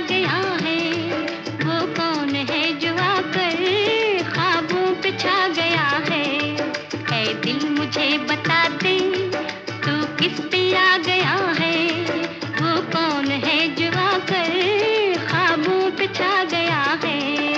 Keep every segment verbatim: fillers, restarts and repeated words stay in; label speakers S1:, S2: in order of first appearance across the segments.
S1: गया है, वो कौन है जो आकर ख्वाबों पे छा गया है। ऐ दिल मुझे बता दे तू किस पे आ गया है, वो कौन है जो आकर ख्वाबों पे छा गया है।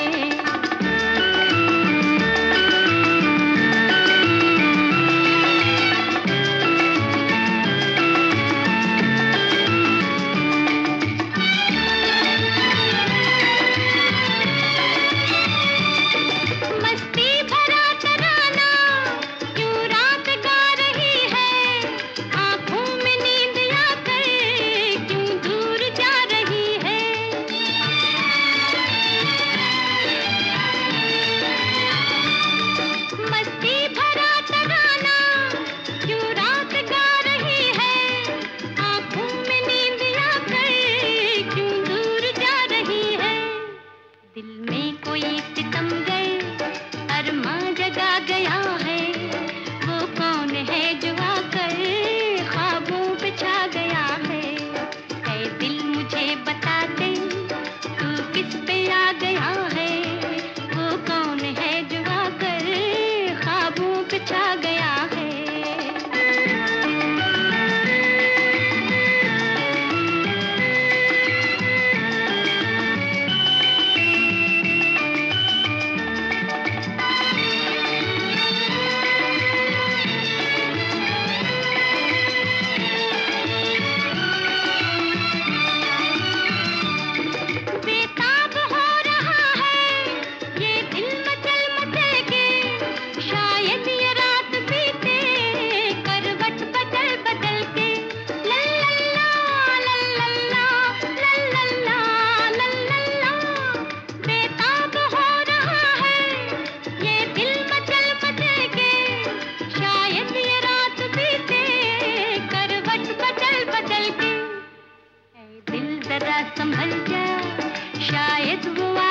S1: दिल में कोई सितमगर अरमां जगा गया है, वो कौन है जो आकर ख्वाबों पे छा गया है। ऐ दिल मुझे बता दे तू किस पे आ गया है, वो कौन है जो आकर ख्वाबों पे छा गया है। दिल जरा संभल जा, शायद वो